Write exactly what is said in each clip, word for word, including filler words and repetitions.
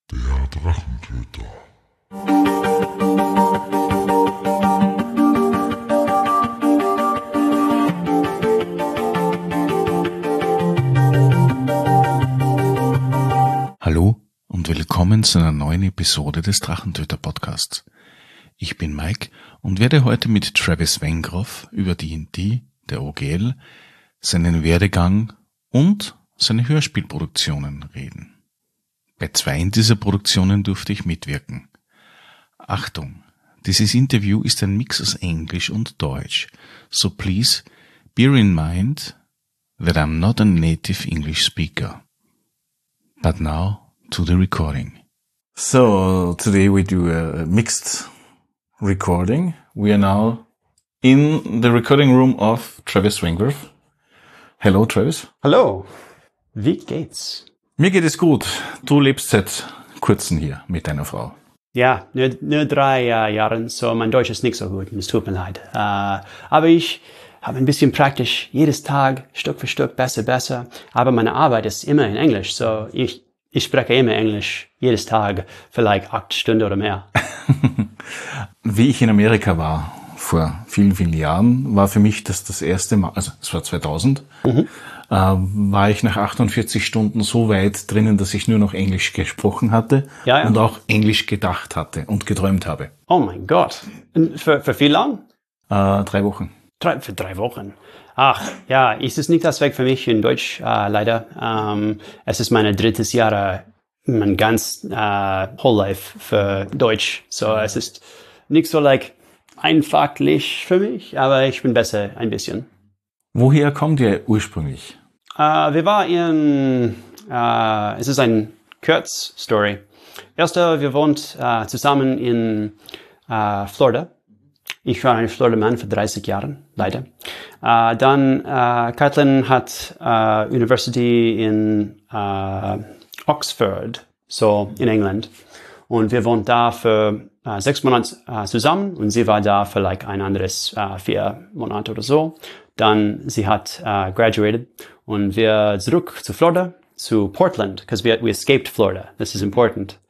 Der Drachentöter. Hallo und willkommen zu einer neuen Episode des Drachentöter Podcasts. Ich bin Mike und werde heute mit Travis Wengroff über D und D, der O G L, seinen Werdegang und seine Hörspielproduktionen reden. Bei zwei dieser Produktionen durfte ich mitwirken. Achtung, dieses Interview ist ein Mix aus Englisch und Deutsch, so please bear in mind that I'm not a native English speaker. But now to the recording. So today we do a mixed recording. We are now in the recording room of Travis Wengroff. Hello Travis. Hallo, wie geht's? Mir geht es gut. Du lebst seit kurzem hier mit deiner Frau. Ja, nur, nur drei äh, Jahre, so mein Deutsch ist nicht so gut, es tut mir leid. Äh, aber ich habe ein bisschen praktisch jedes Tag, Stück für Stück, besser, besser. Aber meine Arbeit ist immer in Englisch, so ich, ich spreche immer Englisch, jedes Tag, vielleicht acht Stunden oder mehr. Wie ich in Amerika war, vor vielen, vielen Jahren, war für mich das das erste Mal, also es war zweitausend, mhm. äh, war ich nach achtundvierzig Stunden so weit drinnen, dass ich nur noch Englisch gesprochen hatte ja, ja. und auch Englisch gedacht hatte und geträumt habe. Oh mein Gott. Und für, für wie lang? Äh, drei Wochen. Drei, für drei Wochen. Ach, ja, es ist nicht das Weg für mich in Deutsch, äh, leider. Ähm, es ist mein drittes Jahr, mein ganz äh, whole life für Deutsch. So, es ist nicht so like einfachlich für mich, aber ich bin besser ein bisschen. Woher kommt ihr ursprünglich? Äh, wir waren in, äh, es ist eine Kurzstory. Erster, wir wohnen äh, zusammen in äh, Florida. Ich war ein Florida-Mann für dreißig Jahre, leider. Äh, dann, äh, Caitlin hat äh, University in äh, Oxford, so in England. Und wir wohnen da für äh, sechs Monate äh, zusammen und sie war da für like ein anderes äh, vier Monate oder so. Dann sie hat äh, graduated und wir zurück zu Florida, zu Portland, because we, we escaped Florida. This is important.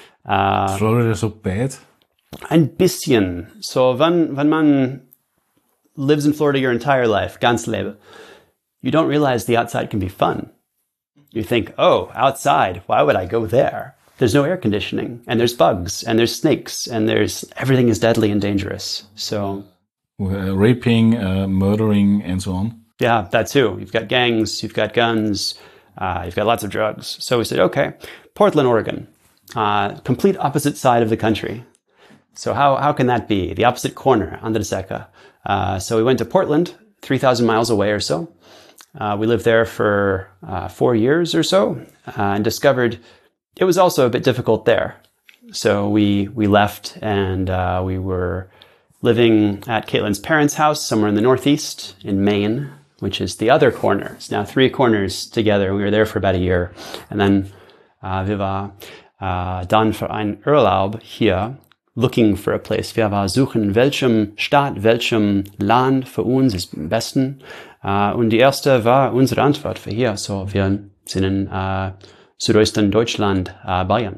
Äh, Florida so bad? Ein bisschen. So, wenn, wenn man lives in Florida your entire life, ganz Leben, you don't realize the outside can be fun. You think, oh, outside, why would I go there? There's no air conditioning, and there's bugs, and there's snakes, and there's everything is deadly and dangerous. So, uh, raping, uh, murdering, and so on. Yeah, that too. You've got gangs, you've got guns, uh, you've got lots of drugs. So we said, okay, Portland, Oregon, uh, complete opposite side of the country. So how how can that be? The opposite corner, under the Seca. Uh, so we went to Portland, three thousand miles away or so. Uh, we lived there for uh, four years or so, uh, and discovered it was also a bit difficult there. So we we left and uh, we were living at Caitlin's parents' house somewhere in the Northeast in Maine, which is the other corner. It's now three corners together. We were there for about a year. And then uh, wir war uh, dann für einen Urlaub hier, looking for a place. Wir war suchen, welchem Stadt, welchem Land für uns ist am besten. Uh, und die erste war unsere Antwort für hier. So wir sind in uh, Südöstern Deutschland, uh, Bayern.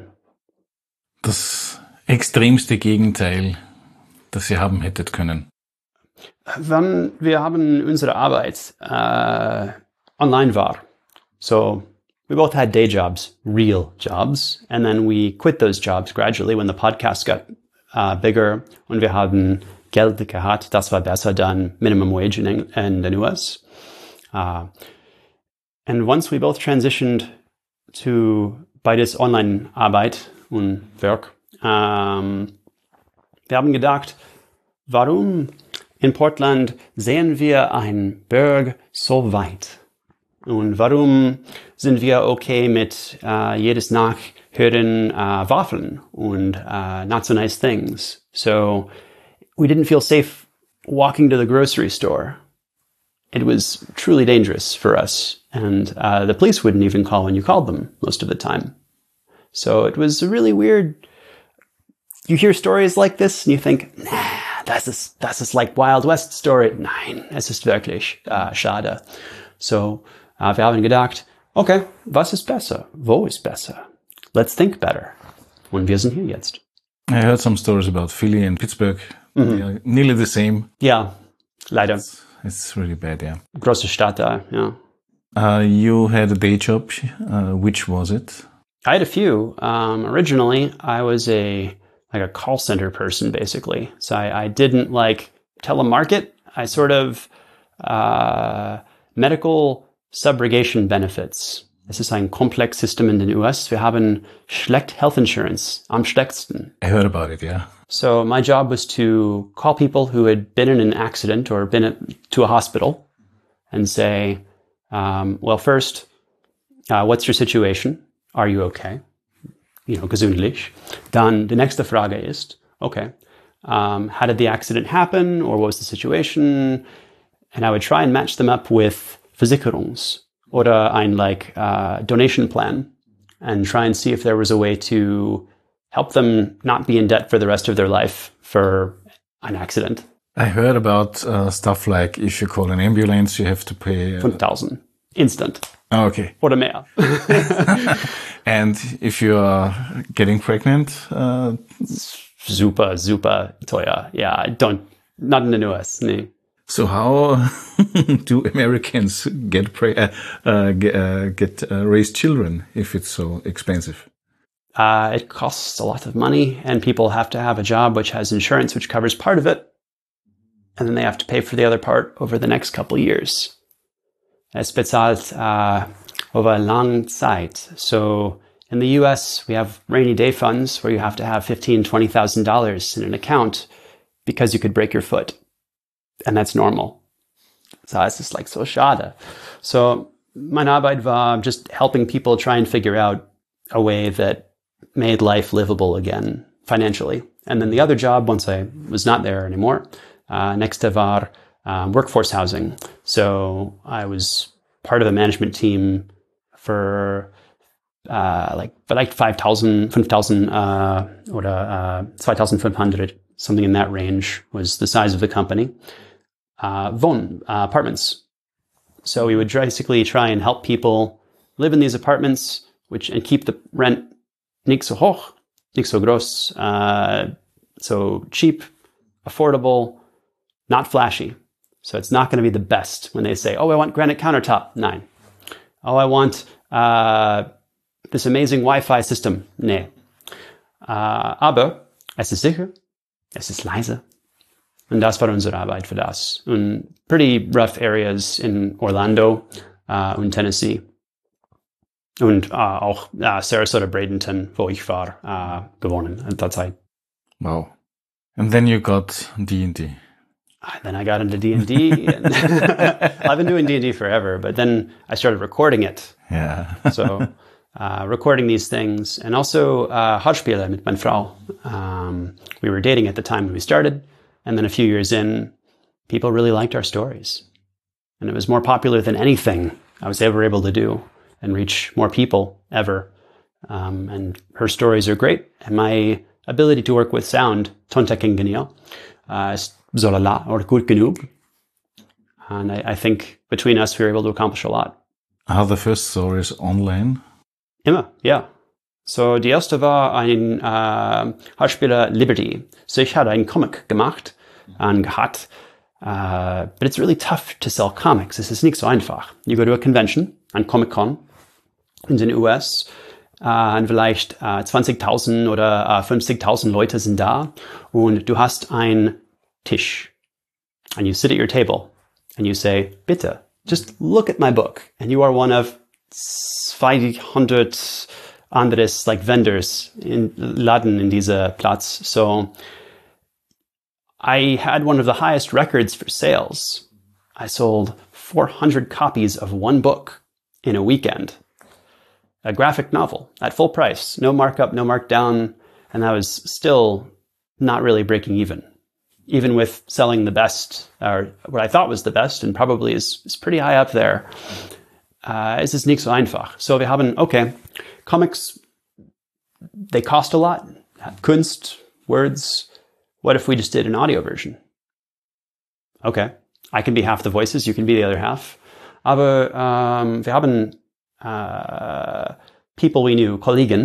Das extremste Gegenteil, das ihr haben hättet können. Wenn wir haben unsere Arbeit uh, online war. So we both had day jobs, real jobs, and then we quit those jobs gradually when the podcast got uh, bigger und wir haben Geld gehabt. Das war besser than minimum wage in, in den U S. Uh, and once we both transitioned to beides Online-Arbeit und Werk, um, wir haben gedacht, warum in Portland sehen wir einen Berg so weit? Und warum sind wir okay mit uh, jedes Nacht hören uh, Waffeln und uh, not so nice things? So we didn't feel safe walking to the grocery store. It was truly dangerous for us. And uh, the police wouldn't even call when you called them most of the time. So it was really weird. You hear stories like this and you think, nah, das ist, das ist like Wild West Story. Nein, es ist wirklich uh, schade. So uh, wir haben gedacht, okay, was ist besser? Wo ist besser? Let's think better. Und wir sind hier jetzt. I heard some stories about Philly and Pittsburgh. Mhm. They are nearly the same. Ja, leider. It's, it's really bad, yeah. Große Stadt da, ja. Uh, you had a day job. Uh, which was it? I had a few. Um, originally, I was a like a call center person, basically. So I, I didn't like telemarket. I sort of uh, medical subrogation benefits. Es ist ein Komplex-System in den U S. Wir haben schlecht health insurance, am schlechtsten. I heard about it, yeah. So my job was to call people who had been in an accident or been to a hospital and say, um, well, first, uh, what's your situation? Are you okay? You know, gesundlich. Dann die nächste Frage ist, okay, um, how did the accident happen or what was the situation? And I would try and match them up with Versicherungs oder ein like uh, donation plan and try and see if there was a way to help them not be in debt for the rest of their life for an accident. I heard about uh, stuff like if you call an ambulance, you have to pay... Uh, fünftausend. Instant. Oh, okay. Oder mehr. And if you are getting pregnant? Uh, super, super teuer. Yeah, don't, not in the U S, nee. So how do Americans get pre- uh, uh, get, uh, get uh, raise children if it's so expensive? Uh, it costs a lot of money, and people have to have a job which has insurance which covers part of it, and then they have to pay for the other part over the next couple of years. Es bezahlt uh, over a long Zeit. So in the U S, we have rainy day funds where you have to have fifteen thousand dollars, twenty thousand dollars in an account because you could break your foot. And that's normal. So it's just like so schade. So meine Arbeit war just helping people try and figure out a way that made life livable again financially. And then the other job, once I was not there anymore, uh, nächste war um, workforce housing. So I was part of a management team for uh, like vielleicht five thousand, five thousand uh, oder uh, twenty-five hundred, something in that range was the size of the company. Uh, Wohn, uh, apartments. So we would basically try and help people live in these apartments, which and keep the rent nicht so hoch, nicht so groß, uh, so cheap, affordable, not flashy. So it's not going to be the best when they say, oh, I want granite countertop. Nein. Oh, I want uh, this amazing Wi-Fi system. Nee. Uh, aber es ist sicher, es ist leise. Und das war unsere Arbeit für das. Und pretty rough areas in Orlando uh, und Tennessee. Und uh, auch uh, Sarasota, Bradenton, wo ich war, uh, gewohnt in der Zeit. Wow. And then you got D and D. Then I got into D and D. And I've been doing D and D forever, but then I started recording it. Yeah. So uh, recording these things. And also uh, Hörspiele mit meiner Frau. Um, we were dating at the time when we started. And then a few years in, people really liked our stories. And it was more popular than anything I was ever able to do and reach more people ever. Um, and her stories are great. And my ability to work with sound, Tontekingenial, uh, is solala, or gut genug. And I, I think between us, we were able to accomplish a lot. Are the first stories online? Immer, ja. So, die erste war ein äh, Hörspieler Liberty. So, ich hatte einen Comic gemacht und gehabt. Uh, but it's really tough to sell comics. Es ist nicht so einfach. You go to a convention, ein Comic-Con in den U S, uh, und vielleicht uh, zwanzigtausend oder uh, fünfzigtausend Leute sind da und du hast einen Tisch. And you sit at your table and you say, bitte, just look at my book. And you are one of zweihundert anderes like vendors in Laden in dieser Platz. So I had one of the highest records for sales. I sold four hundred copies of one book in a weekend. A graphic novel at full price, no markup, no markdown, and I was still not really breaking even. Even with selling the best, or what I thought was the best, and probably is, is pretty high up there. Uh, es ist nicht so einfach. So wir haben, okay, comics, they cost a lot. Kunst, words. What if we just did an audio version? Okay, I can be half the voices, you can be the other half. Aber um, wir haben uh, people we knew, Kollegen,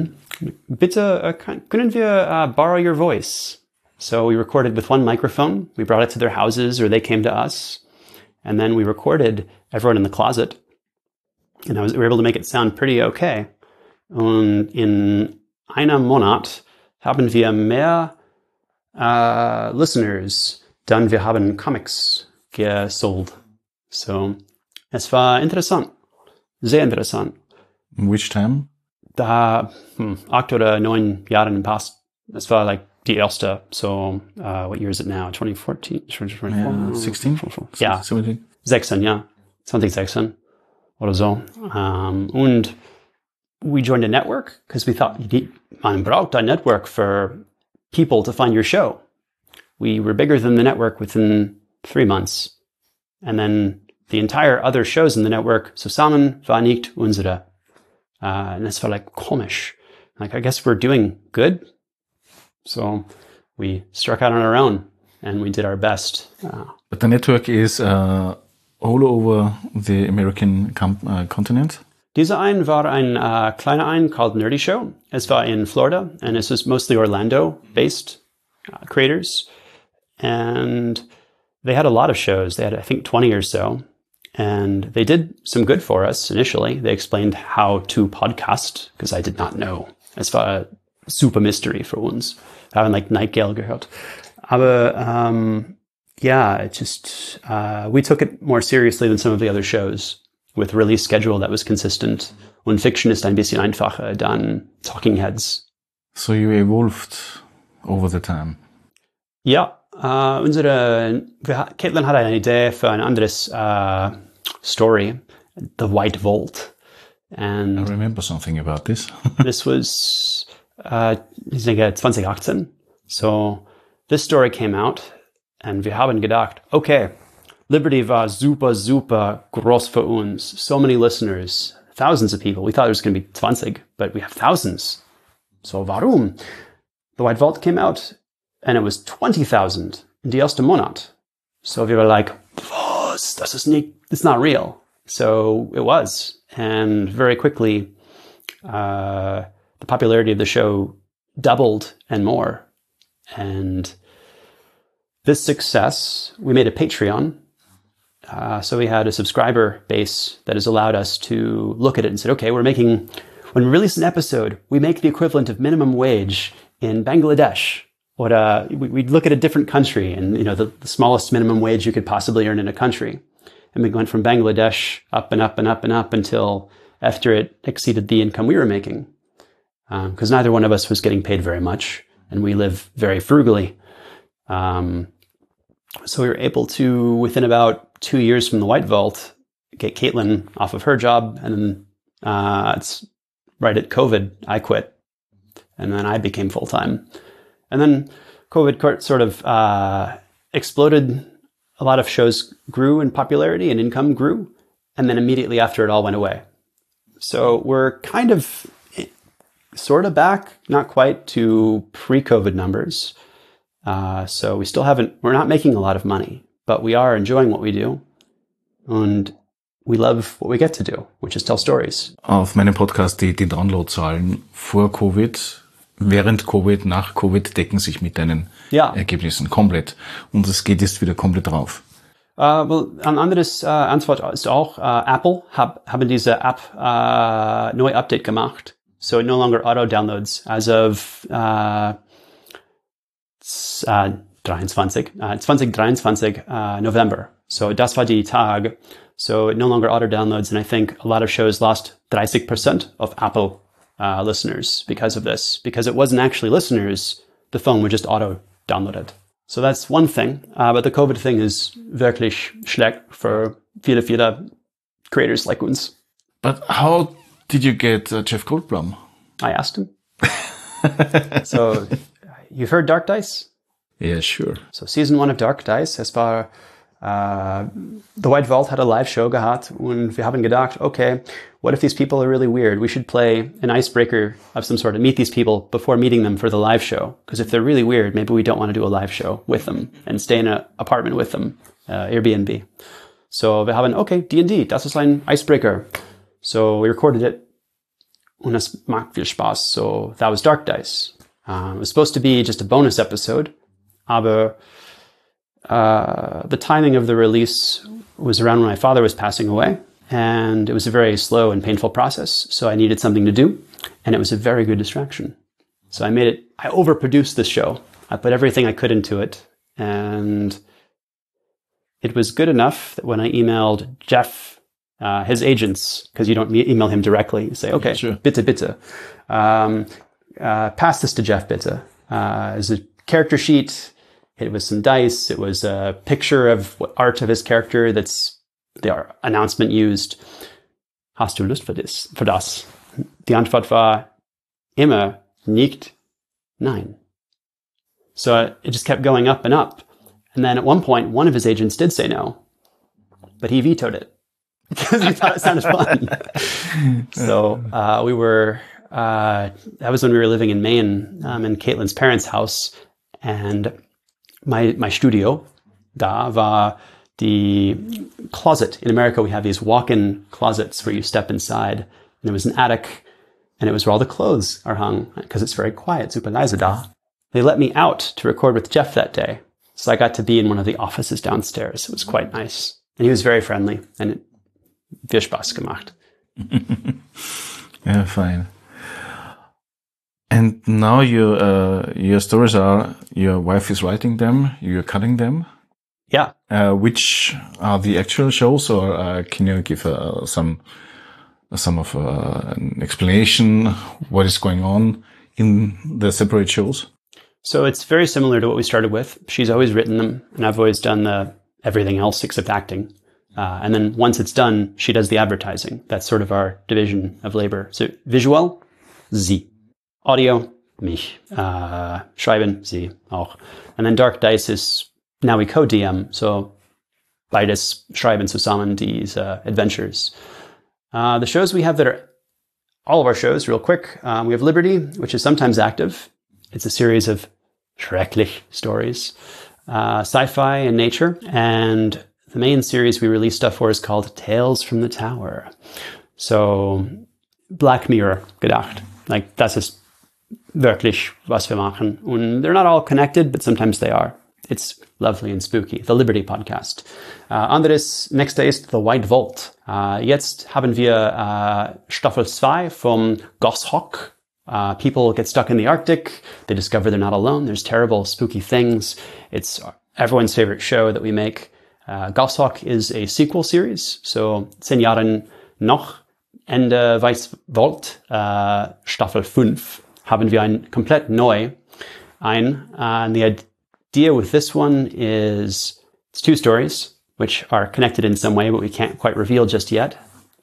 Bitte, uh, kann- können wir uh, borrow your voice? So we recorded with one microphone. We brought it to their houses or they came to us. And then we recorded everyone in the closet. And I was, we were able to make it sound pretty okay. Und in einem Monat haben wir mehr uh, listeners, dann wir haben Comics gesold. So, es war interessant. Sehr interessant. In which time? Da, hm, acht oder neun Jahre im Past. Es war like die erste. So, uh, what year is it now? twenty fourteen? twenty twenty-four? Yeah, sixteen? Ja, seventeen? sechzehn, ja. zwanzig sechzehn oder so. Um, und we joined a network because we thought you need, man braucht a network for people to find your show. We were bigger than the network within three months. And then the entire other shows in the network zusammen war nicht unsere. Uh, and it's felt like komisch. Like, I guess we're doing good. So we struck out on our own and we did our best. Uh, But the network is uh, all over the American com- uh, continent? Dieser ein war ein uh, kleiner ein called Nerdy Show. Es war in Florida and this was mostly Orlando-based uh, creators. And they had a lot of shows. They had, I think, twenty or so. And they did some good for us initially. They explained how to podcast, because I did not know. Es war a super mystery für uns. Wir haben like Nightgale gehört. Aber um, yeah, it just, uh, we took it more seriously than some of the other shows, with release schedule that was consistent. Und Fiction ist ein bisschen einfacher than Talking Heads. So you evolved over the time. Ja, uh, unsere, wir, Caitlin hatte eine Idee für ein anderes uh, Story, The White Vault. And I remember something about this. this was, uh, ich denke, twenty eighteen. So this story came out and wir haben gedacht, okay, Liberty war super, super groß für uns. So many listeners, thousands of people. We thought it was going to be twenty, but we have thousands. So warum? The White Vault came out and it was twenty thousand in the ersten Monat. So we were like, was, das ist nicht, it's not real. So it was. And very quickly, uh, the popularity of the show doubled and more. And this success, we made a Patreon. Uh, so we had a subscriber base that has allowed us to look at it and said, okay, we're making, when we release an episode, we make the equivalent of minimum wage in Bangladesh. Or uh, we, we'd look at a different country and, you know, the, the smallest minimum wage you could possibly earn in a country. And we went from Bangladesh up and up and up and up until after it exceeded the income we were making. Because um, neither one of us was getting paid very much, and we live very frugally. Um, so we were able to, within about two years from the White Vault, get Caitlin off of her job, and then uh, it's right at COVID, I quit, and then I became full-time. And then COVID sort of uh, exploded. A lot of shows grew in popularity and income grew, and then immediately after it all went away. So we're kind of sort of back, not quite, to pre-COVID numbers. Uh, so we still haven't, we're not making a lot of money, but we are enjoying what we do. And we love what we get to do, which is tell stories. Auf meinem Podcast, die, die Downloadzahlen vor Covid, während Covid, nach Covid decken sich mit deinen ja. Ergebnissen komplett. Und es geht jetzt wieder komplett drauf. Uh, well, ein anderes uh, Antwort ist auch, uh, Apple hab, haben diese App uh, neu Update gemacht. So it no longer auto-downloads as of uh, uh, twenty twenty-three, uh, twenty twenty-three uh, November. So das war die Tag. So it no longer auto-downloads, and I think a lot of shows lost thirty percent of Apple uh, listeners because of this. Because it wasn't actually listeners, the phone would just auto-download it. So that's one thing. Uh, but the COVID thing is wirklich schlecht for viele, viele creators like uns. But how did you get uh, Jeff Goldblum? I asked him. So you've heard Dark Dice? Yeah, sure. So season one of Dark Dice, es war, uh, The White Vault had a live show gehabt, und wir haben gedacht, okay, what if these people are really weird? We should play an icebreaker of some sort and meet these people before meeting them for the live show. Because if they're really weird, maybe we don't want to do a live show with them and stay in an apartment with them, uh, Airbnb. So wir haben, okay, D and D, das ist ein Icebreaker. So we recorded it. und es macht viel Spaß. So that was Dark Dice. Um, it was supposed to be just a bonus episode, aber uh, the timing of the release was around when my father was passing away, and it was a very slow and painful process, so I needed something to do, and it was a very good distraction. So I made it, I overproduced this show. I put everything I could into it, and it was good enough that when I emailed Jeff, uh, his agents, because you don't email him directly, you say, okay, Yeah, sure. bitte, bitte. Um, uh, pass this to Jeff, bitte. Uh, it's a character sheet. It was some dice. It was a picture of what art of his character that's the announcement used. Hast du Lust für das? Für das? Die Antwort war immer nicht nein. So it just kept going up and up. And then at one point, one of his agents did say no, but he vetoed it because he thought it sounded fun. So uh, we were, uh, that was when we were living in Maine, um, in Caitlin's parents' house. And my, my studio, da war the closet. In America, we have these walk-in closets where you step inside. And there was an attic, and it was where all the clothes are hung because it's very quiet, super leise da. They let me out to record with Jeff that day. So I got to be in one of the offices downstairs. It was quite nice. And he was very friendly, and it viel Spaß gemacht. Yeah, fine. And now your uh, your stories are, your wife is writing them, you're cutting them. Yeah. Uh, which are the actual shows, or uh, can you give uh, some some of uh, an explanation what is going on in the separate shows? So it's very similar to what we started with. She's always written them, and I've always done the everything else except acting. Uh, and then once it's done, she does the advertising. That's sort of our division of labor. So visual, sie. Audio, mich. Uh, schreiben, sie auch. And then Dark Dice is, now we co-D M, so beides schreiben zusammen these uh, adventures. Uh, the shows we have that are, all of our shows, real quick, um, we have Liberty, which is sometimes active. It's a series of schrecklich stories, uh, sci-fi and nature. And the main series we release stuff for is called Tales from the Tower. So Black Mirror gedacht. Like, das ist wirklich, was wir machen. And they're not all connected, but sometimes they are. It's lovely and spooky. The Liberty Podcast. Uh, anderes, nächste ist The White Vault. Uh, jetzt haben wir uh, Staffel zwei vom Goshawk. Uh, people get stuck in the Arctic. They discover they're not alone. There's terrible, spooky things. It's everyone's favorite show that we make. Uh, Goshawk is a sequel series. So, zehn Jahren noch, Ende Weiß Vault, uh, Staffel fünf, haben wir ein komplett neu ein. Uh, and the idea with this one is it's two stories, which are connected in some way, but we can't quite reveal just yet.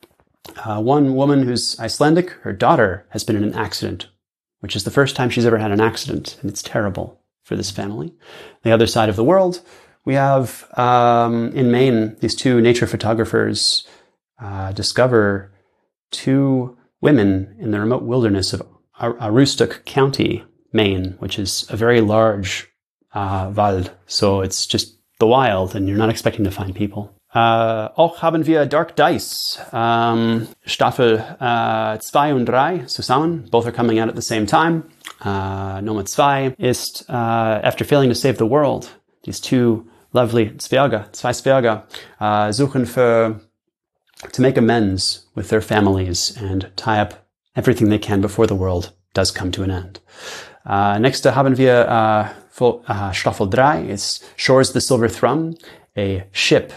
Uh, one woman who's Icelandic, her daughter has been in an accident, which is the first time she's ever had an accident, and it's terrible for this family. The other side of the world, we have um, in Maine, these two nature photographers uh, discover two women in the remote wilderness of Ar- Aroostook County, Maine, which is a very large uh, Wald. So it's just the wild, and you're not expecting to find people. Uh, auch haben wir Dark Dice, um, Staffel uh, zwei und drei zusammen. Both are coming out at the same time. Uh, Nummer zwei ist, uh, after failing to save the world, these two lovely Zwerge, zwei Zwerge, uh, suchen für, to make amends with their families and tie up everything they can before the world does come to an end. Uh, next haben wir uh, for, uh, Staffel drei, it's Shores the Silver Thrum, a ship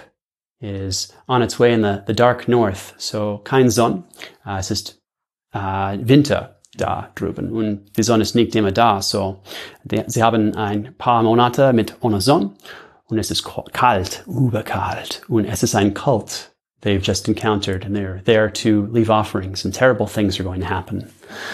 is on its way in the, the dark north. So kein Sonne. Uh, es ist uh, Winter da drüben und die Sonne ist nicht immer da. So die, sie haben ein paar Monate mit ohne Sonne und es ist kalt, überkalt. Und es ist ein Cult they've just encountered, and they're there to leave offerings, and terrible things are going to happen.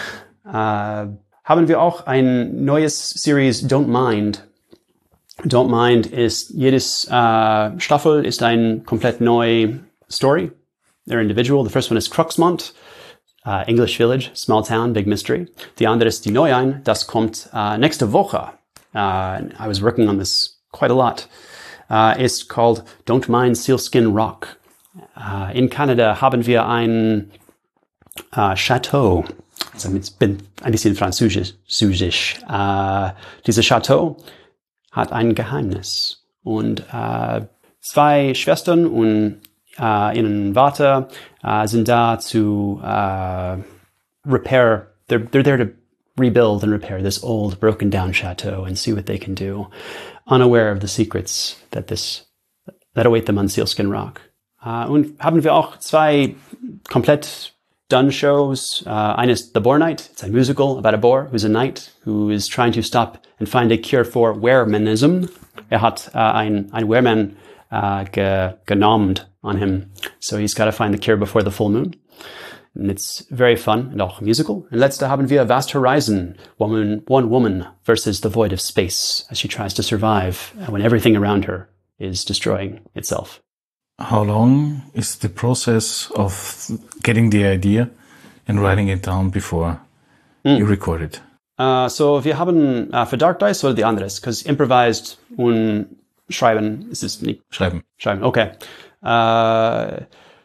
Uh, haben wir auch ein neues Series, Don't Mind. Don't Mind ist, jedes uh, Staffel ist ein komplett neue Story. They're individual. The first one is Cruxmont, uh, English Village, small town, big mystery. Die andere ist die Neuein. Das kommt uh, nächste Woche. Uh, I was working on this quite a lot. Uh, it's called Don't Mind Sealskin Rock. Uh, in Canada haben wir ein uh, Chateau also ich bin ein bisschen französisch. Französisch. Äh, dieses Chateau hat ein Geheimnis. Und äh, zwei Schwestern und äh, ihren Vater äh, sind da zu äh, repair. They're, they're there to rebuild and repair this old, broken down chateau and see what they can do, unaware of the secrets that this that await them on Sealskin Rock. Uh, und haben wir auch zwei komplett done shows. Uh, eines The Boar Knight. It's a musical about a boar who's a knight who is trying to stop and find a cure for weremanism. Er hat uh, ein, ein Wereman uh, ge, genommed on him. So he's got to find the cure before the full moon. And it's very fun and auch musical. And letzte haben wir Vast Horizon, woman, one woman versus the void of space as she tries to survive when everything around her is destroying itself. How long is the process of getting the idea and writing it down before mm. you record it? Uh, so wir haben uh, für Dark Dice oder die anderes, because improvised und schreiben ist es nicht. Schreiben. Schreiben, okay. Uh,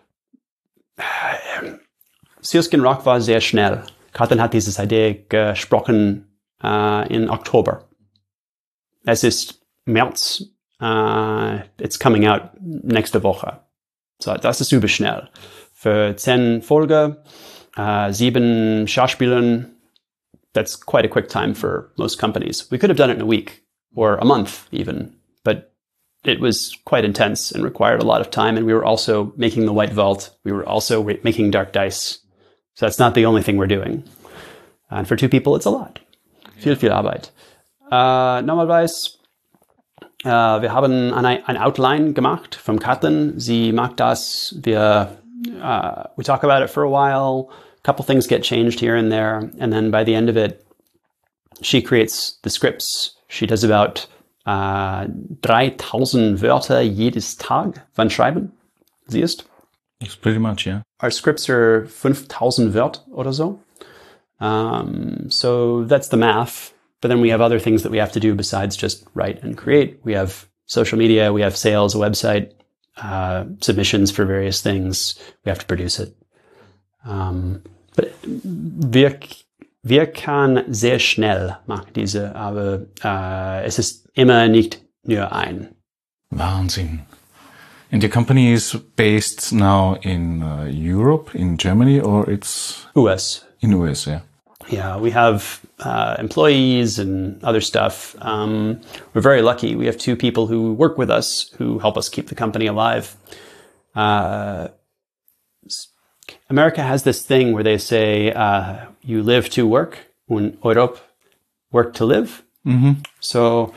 Sealskin Rock war sehr schnell. Katrin hat diese Idee gesprochen uh, in Oktober. Es ist März. Uh, it's coming out nächste Woche. So, das ist überschnell. Für zehn Folgen, uh, sieben Schauspielern, that's quite a quick time for most companies. We could have done it in a week or a month even, but it was quite intense and required a lot of time. And we were also making the White Vault. We were also re- making Dark Dice. So that's not the only thing we're doing. And for two people, it's a lot. Viel, viel Arbeit. Uh, normalerweise, Uh, wir haben eine, ein Outline gemacht von Katrin. Sie mag das. Wir, uh, we talk about it for a while. A couple things get changed here and there. And then by the end of it, she creates the scripts. She does about uh, dreitausend Wörter jedes Tag von Schreiben. Sie ist. It's pretty much, yeah. Our scripts are fünftausend Wörter oder so. Um, so that's the math. But then we have other things that we have to do besides just write and create. We have social media, we have sales, a website, uh, submissions for various things. We have to produce it. Um, but wir, wir kann sehr schnell machen diese, aber uh, es ist immer nicht nur ein. Wahnsinn. And your company is based now in uh, Europe, in Germany, or it's U S? In U S, yeah. Yeah, we have uh, employees and other stuff. Um, we're very lucky. We have two people who work with us who help us keep the company alive. Uh, America has this thing where they say uh, you live to work, und Europe work to live. Mm-hmm. So,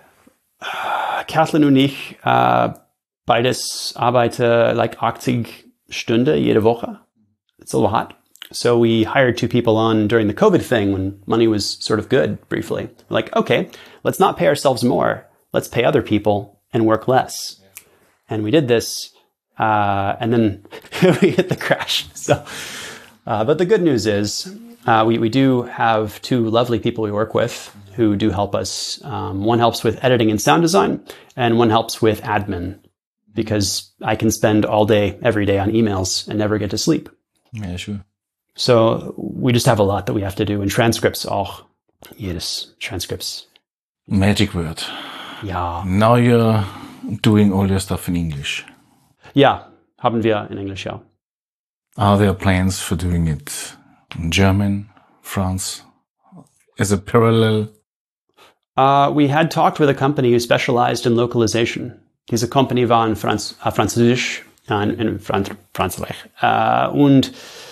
uh, Kathleen und ich, uh, beides arbeite like achtzig Stunden jede Woche. It's a lot. So we hired two people on during the COVID thing when money was sort of good briefly. We're like, okay, let's not pay ourselves more. Let's pay other people and work less. Yeah. And we did this. Uh, and then we hit the crash. So, uh, but the good news is uh, we, we do have two lovely people we work with who do help us. Um, one helps with editing and sound design, and one helps with admin, because I can spend all day, every day on emails and never get to sleep. Yeah, sure. So we just have a lot that we have to do, and transcripts auch. Jedes transcripts. Magic word. Ja. Now you're doing all your stuff in English. Ja, haben wir in Englisch, ja. Are there plans for doing it in German, France, as a parallel? Uh, we had talked with a company who specialized in localization. Diese Company war in Franz, uh, Französisch, uh, in Franz, Frankreich. Uh, und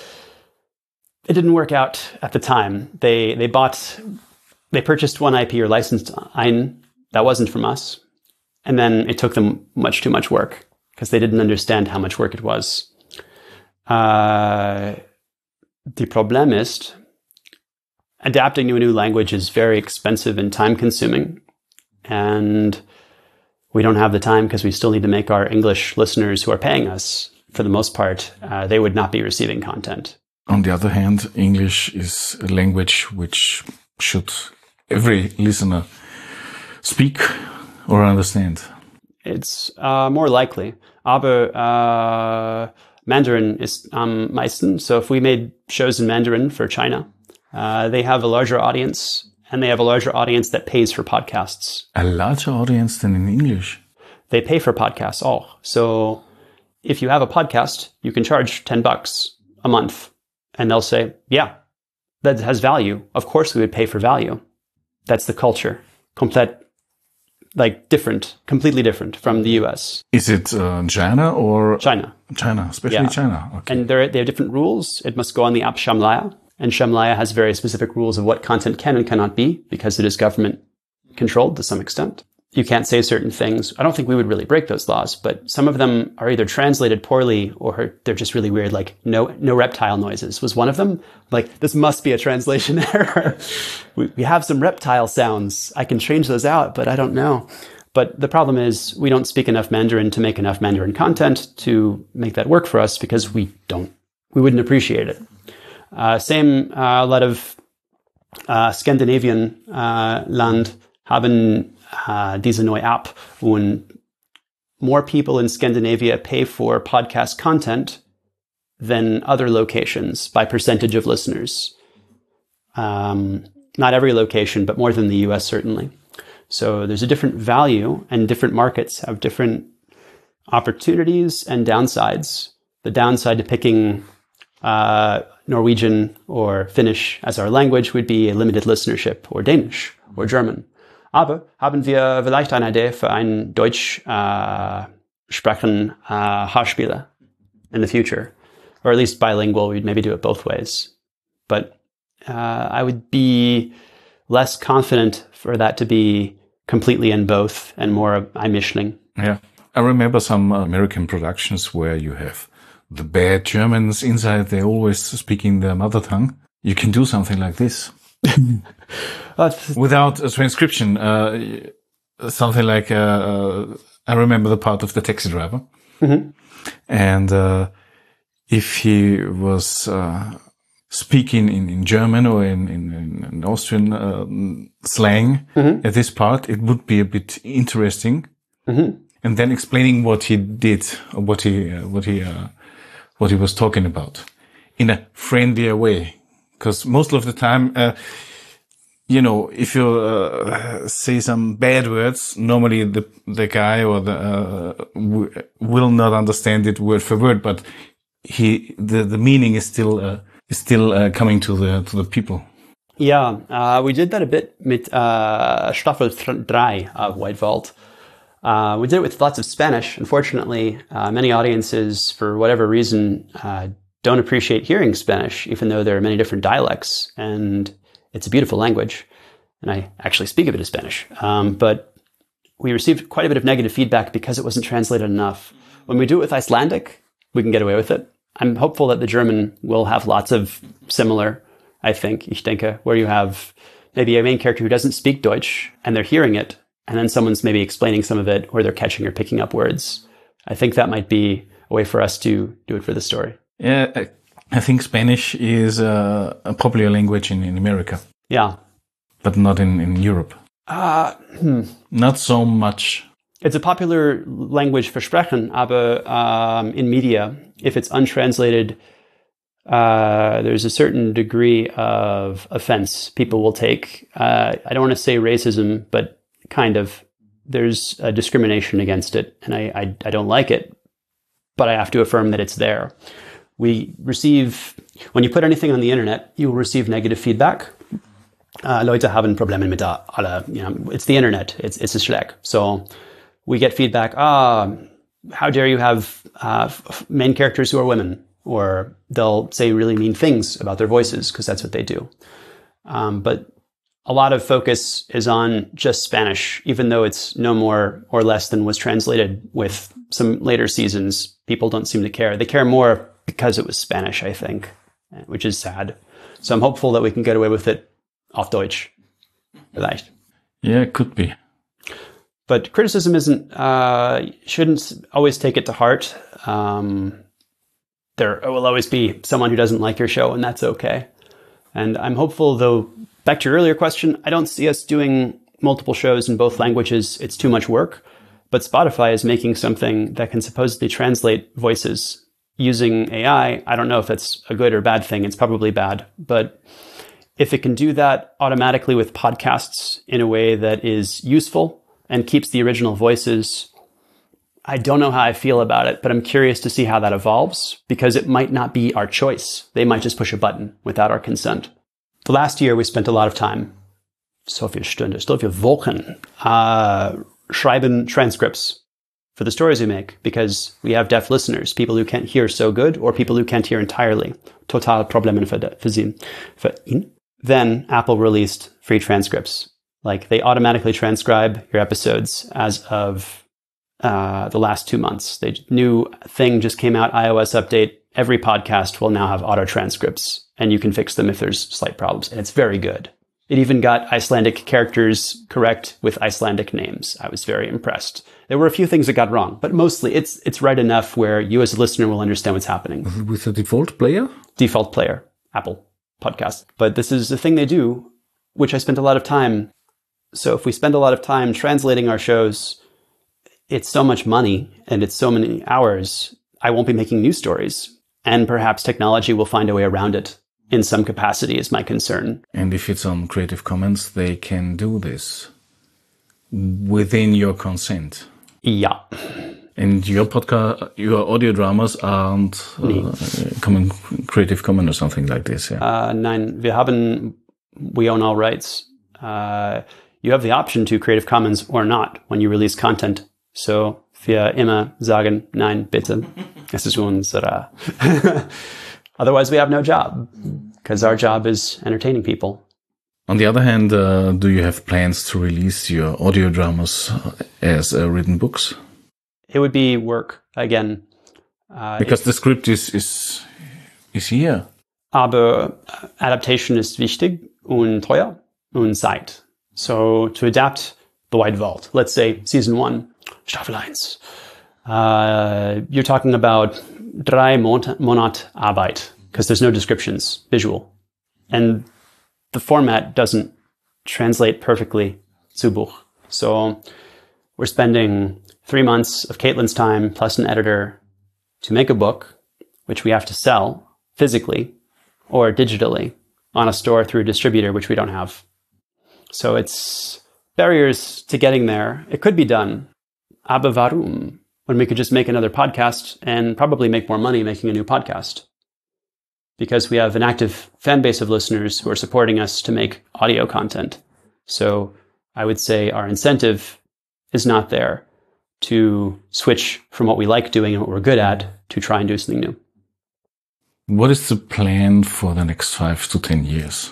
it didn't work out at the time. They they bought, they purchased one I P or licensed ein. That wasn't from us. And then it took them much too much work because they didn't understand how much work it was. Uh, the problem is, adapting to a new language is very expensive and time consuming. And we don't have the time because we still need to make our English listeners who are paying us, for the most part, uh, they would not be receiving content. On the other hand, English is a language which should every listener speak or understand. It's uh, more likely. Aber uh, Mandarin is am meisten. So if we made shows in Mandarin for China, Uh, they have a larger audience, and they have a larger audience that pays for podcasts. A larger audience than in English? They pay for podcasts all. So if you have a podcast, you can charge ten bucks a month. And they'll say, yeah, that has value. Of course we would pay for value. That's the culture. Complete, like different, completely different from the U S. Is it uh, China or? China. China, especially Yeah. China. Okay. And there, they have different rules. It must go on the app Shamlaya. And Shamlaya has very specific rules of what content can and cannot be because it is government controlled to some extent. You can't say certain things. I don't think we would really break those laws, but some of them are either translated poorly or they're just really weird. Like no, no reptile noises was one of them. Like this must be a translation error. we, we have some reptile sounds. I can change those out, but I don't know. But the problem is we don't speak enough Mandarin to make enough Mandarin content to make that work for us because we don't, we wouldn't appreciate it. Uh, same, uh, a lot of uh, Scandinavian uh, land haben uh, diese neue App und more people in Scandinavia pay for podcast content than other locations by percentage of listeners. Um, not every location, but more than the U S certainly. So there's a different value and different markets have different opportunities and downsides. The downside to picking uh, Norwegian or Finnish as our language would be a limited listenership, or Danish or German. Aber haben wir vielleicht eine Idee für einen Deutsch uh, sprechen uh, Hörspieler in the future, or at least bilingual. We'd maybe do it both ways. But uh, I would be less confident for that to be completely in both and more ein Mischling. Yeah. I remember some American productions where you have the bad Germans inside, they're always speaking their mother tongue. You can do something like this. Without a transcription, uh, something like, uh, uh, I remember the part of the taxi driver. Mm-hmm. And uh, if he was uh, speaking in, in German or in, in, in Austrian uh, slang mm-hmm. at this part, it would be a bit interesting. Mm-hmm. And then explaining what he did, or what he, uh, what he, uh, what he was talking about in a friendlier way. Because most of the time, uh, you know, if you uh, say some bad words, normally the the guy or the uh, w- will not understand it word for word, but he the, the meaning is still uh, is still uh, coming to the to the people. Yeah, uh, we did that a bit mit uh, Staffel three of White Vault. Uh, we did it with lots of Spanish. Unfortunately, uh, many audiences, for whatever reason, uh, don't appreciate hearing Spanish, even though there are many different dialects. And it's a beautiful language. And I actually speak a bit of Spanish. Um, but we received quite a bit of negative feedback because it wasn't translated enough. When we do it with Icelandic, we can get away with it. I'm hopeful that the German will have lots of similar, I think, ich denke, where you have maybe a main character who doesn't speak Deutsch and they're hearing it. And then someone's maybe explaining some of it, or they're catching or picking up words. I think that might be a way for us to do it for the story. Yeah, I, I think Spanish is uh, a popular language in, in America. Yeah. But not in, in Europe. Uh, hmm. Not so much. It's a popular language for sprechen, aber um, in media, if it's untranslated, uh, there's a certain degree of offense people will take. Uh, I don't want to say racism, but kind of, there's a discrimination against it, and I, I, I don't like it, but I have to affirm that it's there. We receive, when you put anything on the internet, you will receive negative feedback. Uh, Leute haben Probleme mit der, alle, you know, it's the internet, it's, it's a schlecht. So we get feedback, ah, how dare you have uh, main characters who are women? Or they'll say really mean things about their voices, because that's what they do. Um, but a lot of focus is on just Spanish, even though it's no more or less than was translated with some later seasons. People don't seem to care. They care more because it was Spanish, I think, which is sad. So I'm hopeful that we can get away with it auf Deutsch. Vielleicht. Yeah, it could be. But criticism isn't, uh, shouldn't always take it to heart. Um, there will always be someone who doesn't like your show, and that's okay. And I'm hopeful, though, back to your earlier question, I don't see us doing multiple shows in both languages. It's too much work. But Spotify is making something that can supposedly translate voices using A I. I don't know if it's a good or bad thing. It's probably bad. But if it can do that automatically with podcasts in a way that is useful and keeps the original voices, I don't know how I feel about it, but I'm curious to see how that evolves, because it might not be our choice. They might just push a button without our consent. The last year, we spent a lot of time, so viele Stunden, so viele Wochen, uh, schreiben transcripts for the stories we make, because we have deaf listeners, people who can't hear so good, or people who can't hear entirely. Total Probleme für, für sie, für ihn. Then Apple released free transcripts. Like, they automatically transcribe your episodes as of uh, the last two months. The new thing just came out, iOS update. Every podcast will now have auto transcripts, and you can fix them if there's slight problems. And it's very good. It even got Icelandic characters correct with Icelandic names. I was very impressed. There were a few things that got wrong, but mostly it's it's right enough where you as a listener will understand what's happening. With a default player? Default player, Apple Podcast. But this is the thing they do, which I spent a lot of time. So if we spend a lot of time translating our shows, it's so much money and it's so many hours, I won't be making new stories. And perhaps technology will find a way around it in some capacity, is my concern. And if it's on Creative Commons, they can do this within your consent. Yeah. And your podcast, your audio dramas aren't uh, common Creative Commons or something like this, yeah? Uh, nein, wir haben, we own all rights. Uh, you have the option to Creative Commons or not when you release content. So wir immer sagen, nein, bitte. Es ist unsere. Otherwise, we have no job, because our job is entertaining people. On the other hand, uh, do you have plans to release your audio dramas as uh, written books? It would be work, again. Uh, because the script is, is, is here. Aber adaptation ist wichtig und teuer und Zeit. So to adapt The White Vault, let's say season one, Staffel eins. Uh, you're talking about drei Monat, Monat Arbeit, because there's no descriptions, visual. And the format doesn't translate perfectly zu Buch. So we're spending three months of Caitlin's time plus an editor to make a book, which we have to sell physically or digitally on a store through a distributor, which we don't have. So it's barriers to getting there. It could be done. Aber warum? When we could just make another podcast and probably make more money making a new podcast. Because we have an active fan base of listeners who are supporting us to make audio content. So I would say our incentive is not there to switch from what we like doing and what we're good at to try and do something new. What is the plan for the next five to ten years?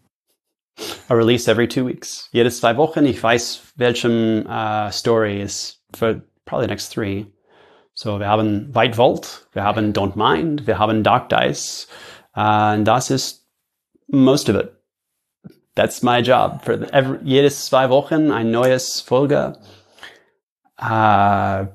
A release every two weeks. Jedes zwei Wochen. Ich weiß, welchem uh, Story ist für probably the next three. So wir haben White Vault, wir haben Don't Mind, wir haben Dark Dice, uh, and das ist most of it. That's my job. For the, every, jedes zwei Wochen ein neues Folge. Uh,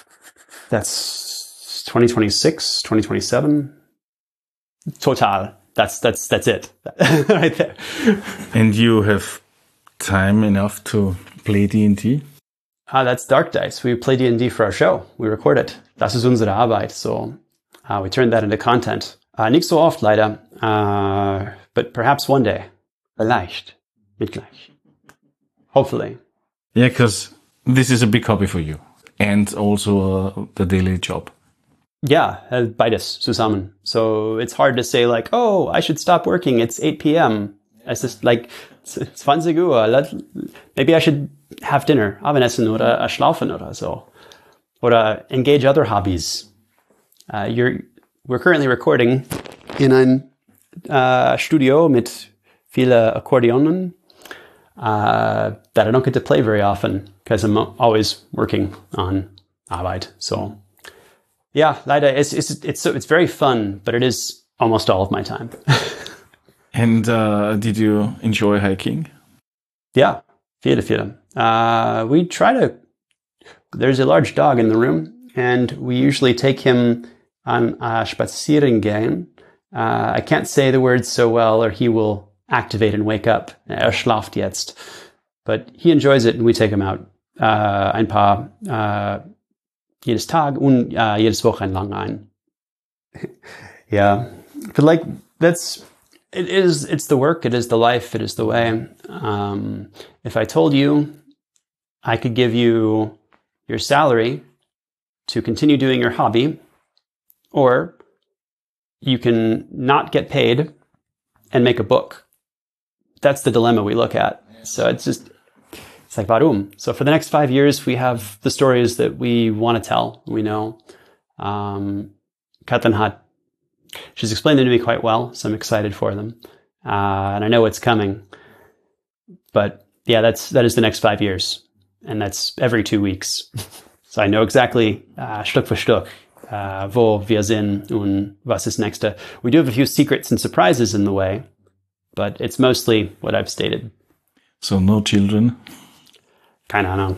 that's twenty twenty-six, twenty twenty-seven. Total. That's that's that's it. Right there. And you have time enough to play D and D? Uh, that's Dark Dice. We play D and D for our show. We record it. Das ist unsere Arbeit. So uh, we turn that into content. Uh, nicht so oft, leider. Uh, but perhaps one day. Vielleicht. Mit gleich. Hopefully. Yeah, because this is a big hobby for you. And also uh, the daily job. Yeah, uh, beides zusammen. So it's hard to say like, oh, I should stop working. It's eight p.m. It's just like, it's zwanzig Uhr. Let, maybe I should have dinner, Abendessen oder schlafen oder so. Oder engage other hobbies. Uh, you're, we're currently recording in ein uh, Studio mit viele Akkordeonen uh, that I don't get to play very often because I'm always working on Arbeit. So yeah, leider, it's, it's, it's, it's very fun, but it is almost all of my time. And uh, did you enjoy hiking? Yeah, viele, viele. Uh, we try to, there's a large dog in the room, and we usually take him on uh, spazieren gehen. Uh, I can't say the words so well, or he will activate and wake up. Er schlaft jetzt. But he enjoys it, and we take him out uh, ein paar, uh, jedes Tag und uh, jedes Wochenende lang ein. Yeah, but like, that's, It is, it's the work, it is the life, it is the way. Um, if I told you I could give you your salary to continue doing your hobby, or you can not get paid and make a book. That's the dilemma we look at. So it's just, it's like, warum? So for the next five years, we have the stories that we want to tell, we know. Um, Katrin hat, she's explained them to me quite well, so I'm excited for them. Uh, and I know what's coming. But yeah, that's, that is the next five years. And that's every two weeks. So I know exactly, uh, Stück für Stück, uh, wo wir sind und was ist nächste. We do have a few secrets and surprises in the way, but it's mostly what I've stated. So no children? Keine Ahnung.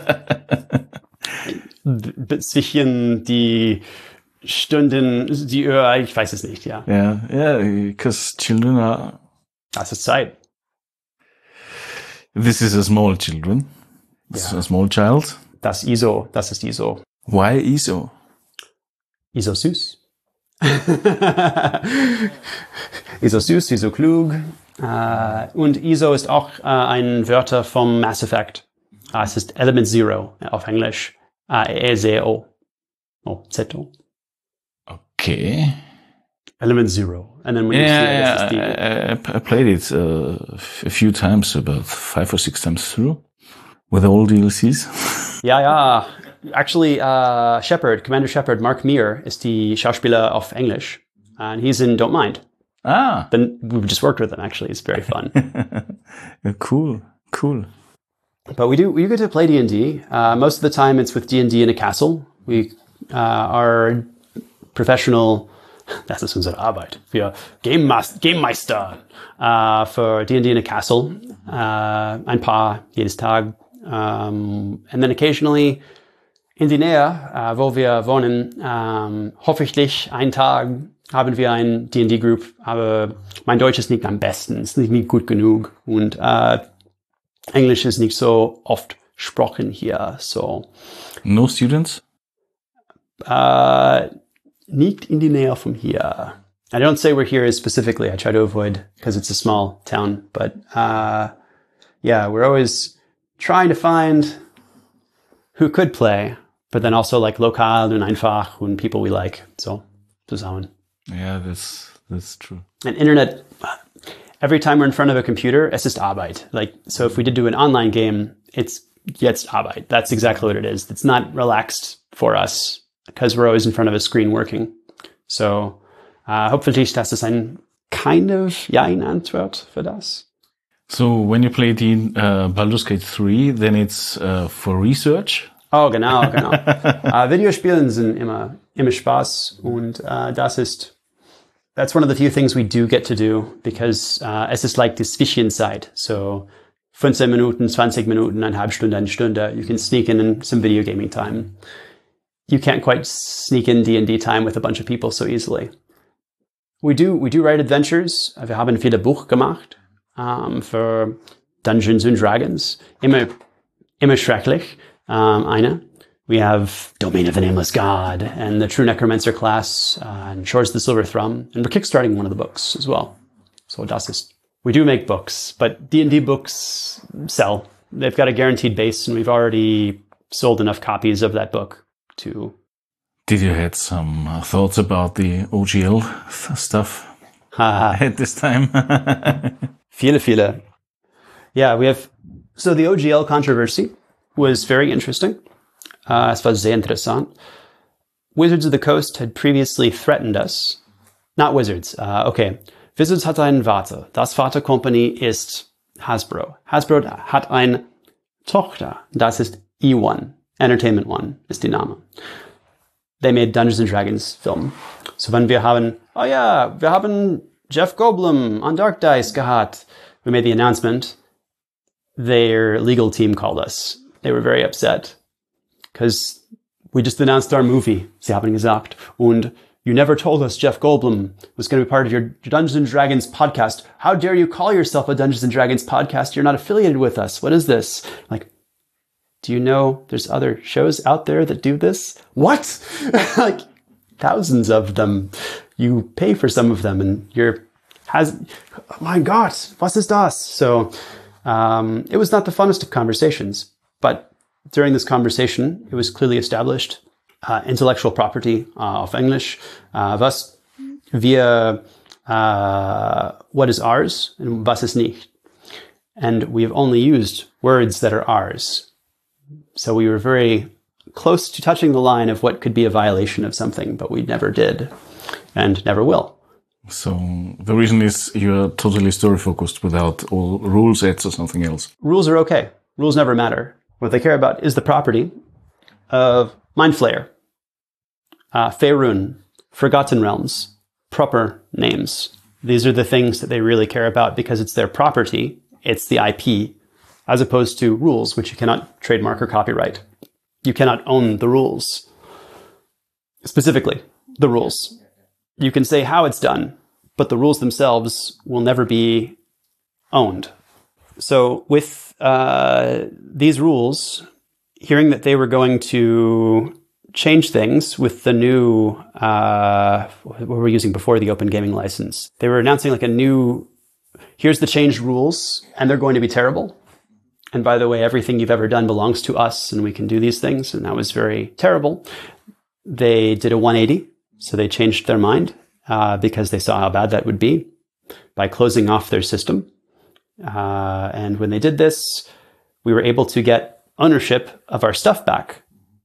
B- zwischen die Stunden, die, äh, ich weiß es nicht, ja. Yeah, yeah, because children are... Das ist Zeit. This is a small children. It's Ja. a small child. Das I S O, das ist I S O. Why I S O? I S O süß. I S O süß, I S O klug. Äh, und I S O ist auch äh, ein Wörter vom Mass Effect. Äh, es ist Element Zero auf Englisch. Äh, E Z O. Oh, Z O. Okay. Element Zero. And then when you see it, Yeah, this is the, I, I, I played it uh, a few times, about five or six times through, with all D L Cs. Ja, ja. Actually, uh, Shepard, Commander Shepard, Mark Meir, ist die Schauspieler auf Englisch. And he's in Don't Mind. Ah, Then we just worked with him, actually. It's very fun. cool, cool. But we do we do get to play D and D. Uh, most of the time, it's with D and D in a castle. We uh, are professional. Das ist unsere Arbeit. Wir Game Master, Game Meister uh, für D and D in a castle. Uh, ein paar jedes Tag. Um, and then occasionally in die Nähe, uh, wo wir wohnen, um, hoffentlich einen Tag haben wir ein D and D-Group. Aber mein Deutsch ist nicht am besten. Es ist nicht, nicht gut genug. Und uh, Englisch ist nicht so oft gesprochen hier. So. No students? Uh, nicht in die Nähe von hier. I don't say we're here specifically. I try to avoid because it's a small town. But uh, yeah, we're always trying to find who could play, but then also like lokal und einfach and people we like. So zusammen. Yeah, that's that's true. And internet, every time we're in front of a computer, es ist Arbeit. Like, so if we did do an online game, it's jetzt Arbeit. That's exactly what it is. It's not relaxed for us because we're always in front of a screen working. So, uh, hopefully das ist ein kind of ja eine Antwort für das. So when you play the uh, Baldur's Gate three, then it's uh, for research? Oh, genau, genau. uh, Videospielen sind immer, immer Spaß und uh, das ist, that's one of the few things we do get to do because uh, es ist like die Zwischenzeit. So fünfzehn Minuten, zwanzig Minuten, eine halbe Stunde, eine Stunde. You can sneak in some video gaming time. You can't quite sneak in D and D time with a bunch of people so easily. We do, we do write adventures. Wir haben viele Buch gemacht. Um, für Dungeons and Dragons. Immer, immer schrecklich. Um, eine. We have Domain of the Nameless God and the True Necromancer class uh, and Shores of the Silver Thrum. And we're kickstarting one of the books as well. So das ist, we do make books, but D and D books sell. They've got a guaranteed base and we've already sold enough copies of that book to... Did you had some uh, thoughts about the O G L th- stuff at this time? Viele, viele. Yeah, we have... So the O G L controversy was very interesting. Uh, es war sehr interessant. Wizards of the Coast had previously threatened us. Not Wizards. Uh, okay. Wizards hat einen Vater. Das Vater Company ist Hasbro. Hasbro hat eine Tochter. Das ist E one. Entertainment One ist die Name. They made Dungeons and Dragons film. So wenn wir haben, oh ja, wir haben Jeff Goldblum on Dark Dice gehabt. We made the announcement. Their legal team called us. They were very upset because we just announced our movie. Sie haben gesagt. Und you never told us Jeff Goldblum was going to be part of your Dungeons and Dragons podcast. How dare you call yourself a Dungeons and Dragons podcast? You're not affiliated with us. What is this? Like, do you know there's other shows out there that do this? What? Like thousands of them. You pay for some of them and you're has, oh my God, was ist das? So um, it was not the funnest of conversations, but during this conversation, it was clearly established uh, intellectual property uh, of English, uh, was wir, uh, what is ours and was ist nicht. And we've only used words that are ours. So we were very close to touching the line of what could be a violation of something, but we never did and never will. So the reason is you're totally story focused without all rule sets or something else. Rules are okay. Rules never matter. What they care about is the property of Mind Flayer, uh, Faerun, Forgotten Realms, proper names. These are the things that they really care about because it's their property. It's the I P, as opposed to rules, which you cannot trademark or copyright. You cannot own the rules. Specifically, the rules. You can say how it's done, but the rules themselves will never be owned. So with uh, these rules, hearing that they were going to change things with the new, uh, what were we using before the open gaming license? They were announcing like a new, here's the changed rules, and they're going to be terrible. And by the way, everything you've ever done belongs to us, and we can do these things. And that was very terrible. They did a one eighty. So they changed their mind uh, because they saw how bad that would be by closing off their system. Uh, and when they did this, we were able to get ownership of our stuff back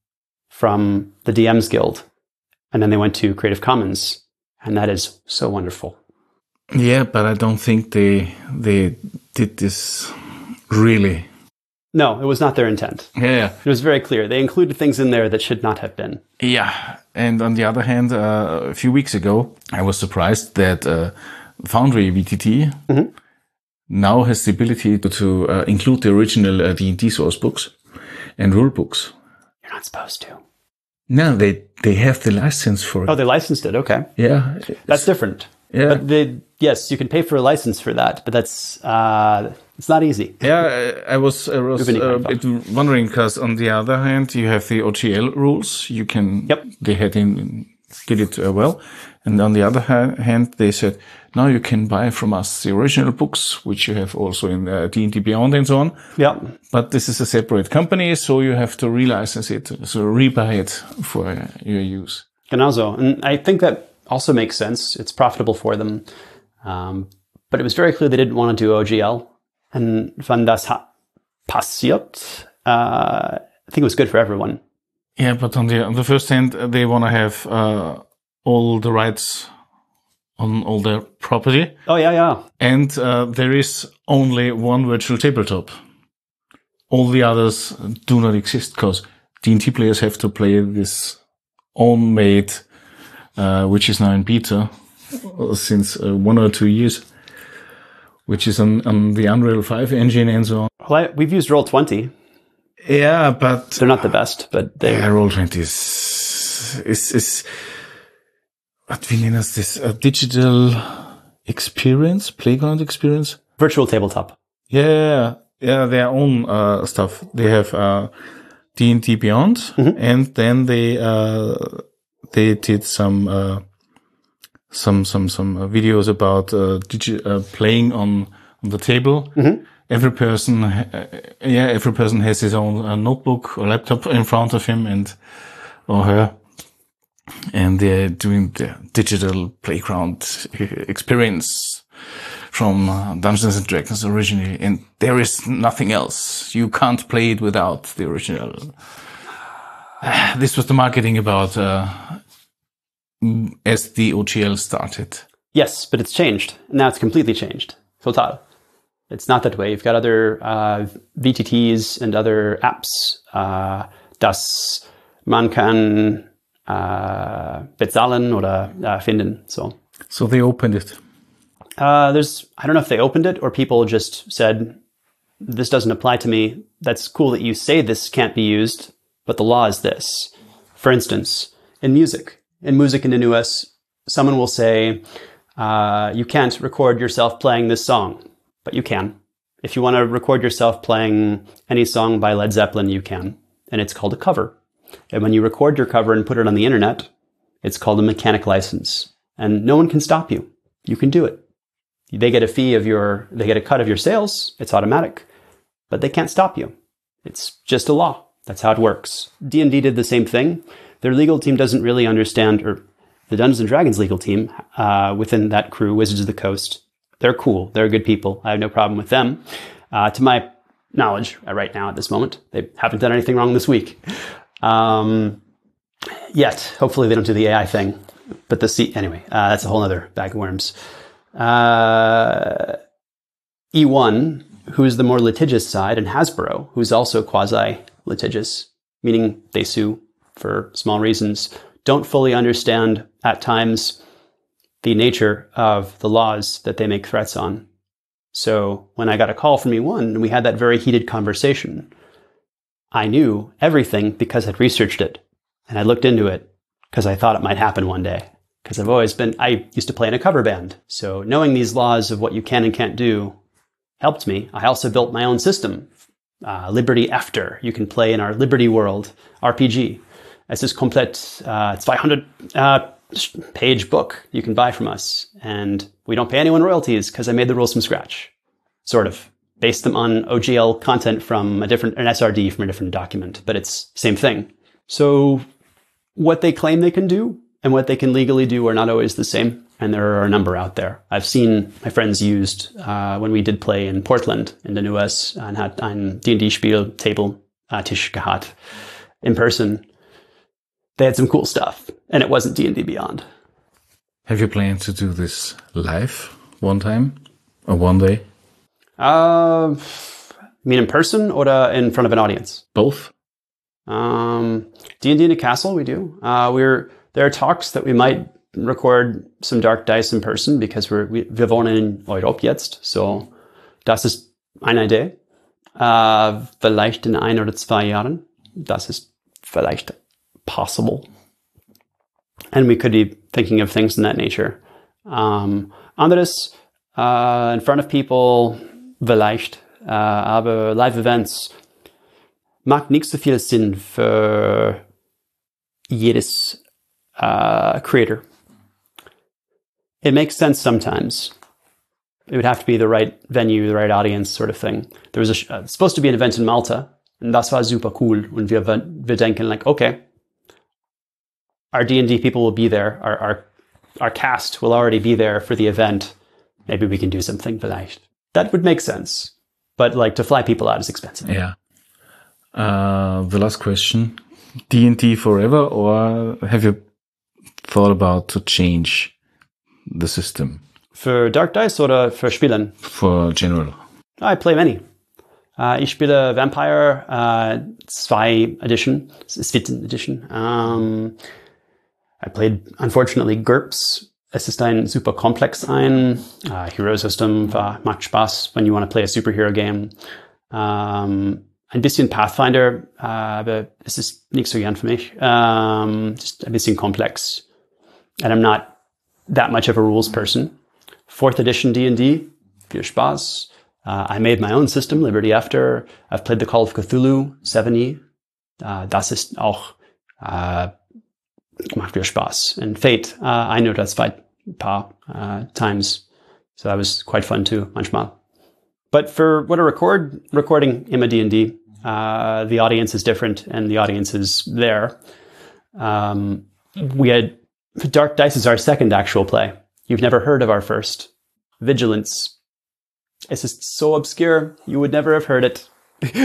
from the D Ms Guild. And then they went to Creative Commons. And that is so wonderful. Yeah, but I don't think they they did this really. No, it was not their intent. Yeah. It was very clear. They included things in there that should not have been. Yeah. And on the other hand, uh, a few weeks ago, I was surprised that uh, Foundry V T T mm-hmm. now has the ability to, to uh, include the original uh, D and D source books and rule books. You're not supposed to. No, they, they have the license for it. Oh, they licensed it. Okay. Yeah. That's different. Yeah. But they, yes, you can pay for a license for that, but that's uh, it's not easy. Yeah, I was, I was uh, a bit wondering because on the other hand, you have the O G L rules. You can, yep. They had in, did it uh, well. And on the other hand, they said, now you can buy from us the original books, which you have also in uh, D and D Beyond and so on. Yeah. But this is a separate company, so you have to relicense it, so rebuy it for uh, your use. Genauso. And I think that also makes sense. It's profitable for them. Um, but it was very clear they didn't want to do O G L. And wenn das ha- passiert, uh, I think it was good for everyone. Yeah, but on the on the first hand, they want to have uh, all the rights on all their property. Oh, yeah, yeah. And uh, there is only one virtual tabletop. All the others do not exist because D and D players have to play this own-made, uh, which is now in beta since uh, one or two years, which is on, on the Unreal five engine and so on. Well, I, we've used Roll twenty. Yeah, but they're not the best, but they yeah, Roll twenty is is is what we name as this a digital experience, playground experience, virtual tabletop. Yeah, yeah, their own uh, stuff. They have uh, D and D Beyond, mm-hmm. and then they uh, they did some uh, some some some videos about uh, digi- uh, playing on on the table. Mm-hmm. Every person, uh, yeah, every person has his own uh, notebook or laptop in front of him and or her, and they're doing the digital playground experience from uh, Dungeons and Dragons originally, and there is nothing else. You can't play it without the original. Uh, this was the marketing about uh, as the O G L started. Yes, but it's changed. Now it's completely changed. Total. It's not that way. You've got other uh, V T Ts and other apps uh, das man kann uh, bezahlen oder uh, finden. So. So they opened it. Uh, there's, I don't know if they opened it or people just said, this doesn't apply to me. That's cool that you say this can't be used, but the law is this. For instance, in music, in music in the U S, someone will say, uh, you can't record yourself playing this song, but you can. If you want to record yourself playing any song by Led Zeppelin, you can. And it's called a cover. And when you record your cover and put it on the internet, it's called a mechanic license. And no one can stop you. You can do it. They get a fee of your, they get a cut of your sales. It's automatic, but they can't stop you. It's just a law. That's how it works. D and D did the same thing. Their legal team doesn't really understand, or the Dungeons and Dragons legal team uh, within that crew, Wizards of the Coast, they're cool. They're good people. I have no problem with them. Uh, to my knowledge, uh, right now at this moment, they haven't done anything wrong this week. Um, yet, hopefully they don't do the A I thing. But the C, anyway, uh, that's a whole other bag of worms. Uh, E one, who's the more litigious side, and Hasbro, who's also quasi-litigious, meaning they sue for small reasons, don't fully understand at times the nature of the laws that they make threats on. So when I got a call from E one and we had that very heated conversation, I knew everything because I'd researched it and I looked into it because I thought it might happen one day. Because I've always been, I used to play in a cover band. So knowing these laws of what you can and can't do helped me. I also built my own system, uh, Liberty After. You can play in our Liberty World R P G. It's this complete, uh, it's five hundred uh, page book you can buy from us. And we don't pay anyone royalties because I made the rules from scratch. Sort of. Based them on O G L content from a different, an S R D from a different document. But it's same thing. So what they claim they can do and what they can legally do are not always the same. And there are a number out there. I've seen my friends used uh, when we did play in Portland in the U S and had ein D and D Spiel table uh, Tisch gehabt in person. They had some cool stuff, and it wasn't D and D Beyond. Have you planned to do this live one time or one day? Uh, I mean in person or in front of an audience? Both. Um, D and D in a castle, we do. Uh, we're there are talks that we might record some Dark Dice in person because we're we, wir wohnen in Europa jetzt. So das ist eine Idee. Uh, vielleicht in ein oder zwei Jahren. Das ist vielleicht possible. And we could be thinking of things in that nature. Um, anderes, uh, in front of people, vielleicht. Uh, aber live events macht nicht so viel Sinn für jedes uh, creator. It makes sense sometimes. It would have to be the right venue, the right audience sort of thing. There was a, uh, supposed to be an event in Malta, and das war super cool. Und wir, wir denken like, okay, our D and D people will be there. Our, our, our cast will already be there for the event. Maybe we can do something vielleicht. That would make sense. But like to fly people out is expensive. Yeah. Uh, the last question, D and D forever, or have you thought about to change the system? Für Dark Dice oder für Spielen? For general. I play many. Uh, ich spiele Vampire uh, zwei Edition, zweite Edition. Um, I played, unfortunately, GURPS. Es ist ein super komplex ein. Uh, Hero System uh, macht Spaß, when you want to play a superhero game. Um, ein bisschen Pathfinder, uh, aber es ist nicht so gern für mich. Um, just ein bisschen komplex. And I'm not that much of a rules person. Fourth edition D and D, viel Spaß. Uh, I made my own system, Liberty After. I've played the Call of Cthulhu, seven E. Uh, das ist auch uh, macht viel Spaß. And Fate, uh, I know das ein paar uh, times. So that was quite fun too, manchmal. But for what a record, recording im D and D, uh, the audience is different and the audience is there. Um, we had, Dark Dice is our second actual play. You've never heard of our first. Vigilance. It's just so obscure, you would never have heard it.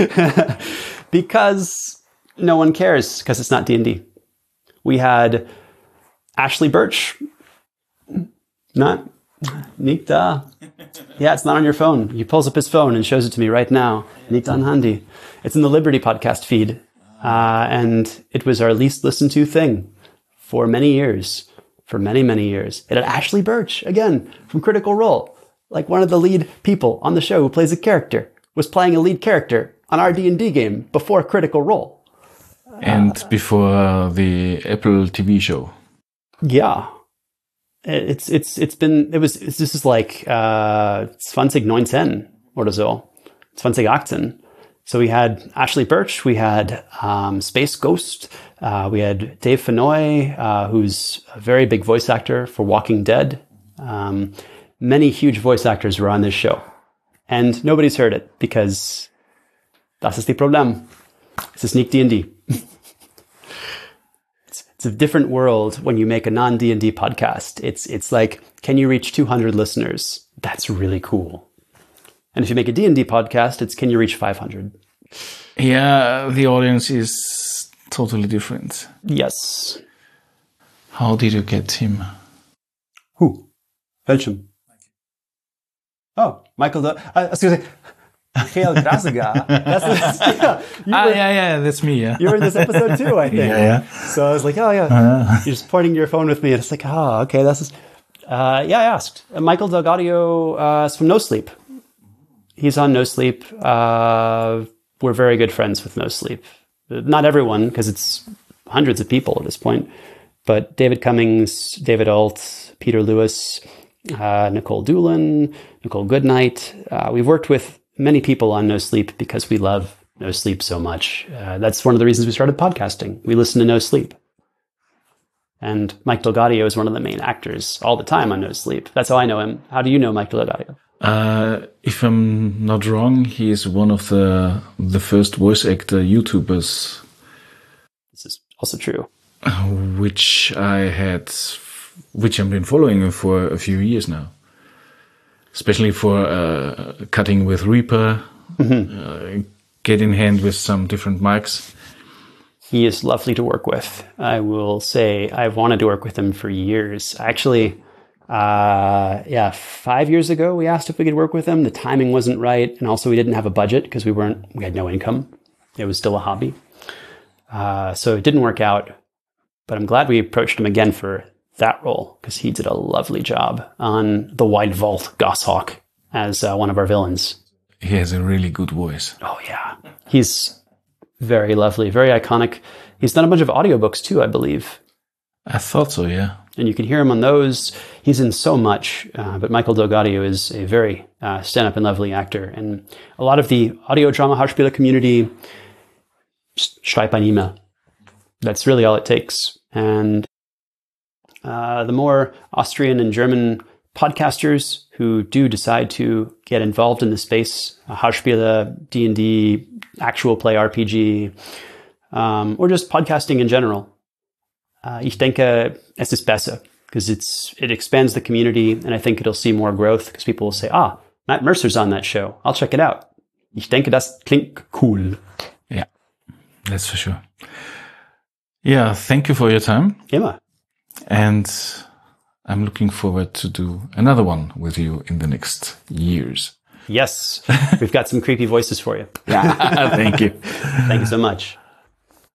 Because no one cares, because it's not D and D. We had Ashley Birch. Not, nicht da. Yeah, it's not on your phone. He pulls up his phone and shows it to me right now. Nicht on handy. It's in the Liberty podcast feed. Uh, and it was our least listened to thing for many years. For many, many years. It had Ashley Birch, again, from Critical Role. Like one of the lead people on the show who plays a character, was playing a lead character on our D and D game before Critical Role. And uh, before the Apple T V show. Yeah. It's, it's, it's been, it was, it's, this is like, uh, zwanzig neunzehn oder so. zwanzig achtzehn. So we had Ashley Birch, we had um, Space Ghost, uh, we had Dave Fennoy, uh, who's a very big voice actor for Walking Dead. Um, many huge voice actors were on this show. And nobody's heard it because das ist die Problem. Es ist nicht D and D. it's, it's a different world when you make a non-D and D podcast. It's, it's like, can you reach two hundred listeners? That's really cool. And if you make a D and D podcast, it's can you reach five hundred? Yeah, the audience is totally different. Yes. How did you get him? Who? Welchem? Oh, Michael. Do- I was going to say, Michael Grasiga. That's, that's, yeah, you Ah, were, yeah, yeah, that's me, yeah. You were in this episode too, I think. Yeah, yeah. So I was like, oh, yeah. Uh, You're just pointing your phone with me, and it's like, oh, okay, that's just... Uh, yeah, I asked. Uh, Michael Delgadio uh, is from No Sleep. He's on No Sleep. Uh, we're very good friends with No Sleep. Not everyone, because it's hundreds of people at this point. But David Cummings, David Alt, Peter Lewis, uh, Nicole Doolin, Nicole Goodnight. Uh, we've worked with many people on No Sleep because we love No Sleep so much. Uh, that's one of the reasons we started podcasting. We listen to No Sleep. And Mike Delgadio is one of the main actors all the time on No Sleep. That's how I know him. How do you know Mike Delgadio? uh, if I'm not wrong, he is one of the the first voice actor YouTubers, This is also true. which I had, which I've been following for a few years now. Especially for uh, cutting with Reaper, mm-hmm. uh, get in hand with some different mics. He is lovely to work with. I will say I've wanted to work with him for years. Actually, uh, yeah, five years ago, we asked if we could work with him. The timing wasn't right. And also we didn't have a budget because we weren't, we had no income. It was still a hobby. Uh, so it didn't work out, but I'm glad we approached him again for that role because he did a lovely job on the Wild Vault Goshawk as uh, one of our villains. He has a really good voice. Oh yeah. He's very lovely, very iconic. He's done a bunch of audiobooks too, I believe. I thought so, yeah. And you can hear him on those. He's in so much, uh, but Michael Delgadio is a very uh, stand-up and lovely actor. And a lot of the audio drama Hörspiele community, just schreib ein E-Mail. That's really all it takes. And uh, the more Austrian and German podcasters who do decide to get involved in the space, uh, Hörspiele, D and D, actual play R P G, um, or just podcasting in general, Uh, ich denke, es ist besser because it's it expands the community, and I think it'll see more growth because people will say, ah, Matt Mercer's on that show. I'll check it out. Ich denke, das klingt cool. Yeah, that's for sure. Yeah, thank you for your time. Immer. And I'm looking forward to do another one with you in the next years. Yes, we've got some creepy voices for you. Thank you. Thank you so much.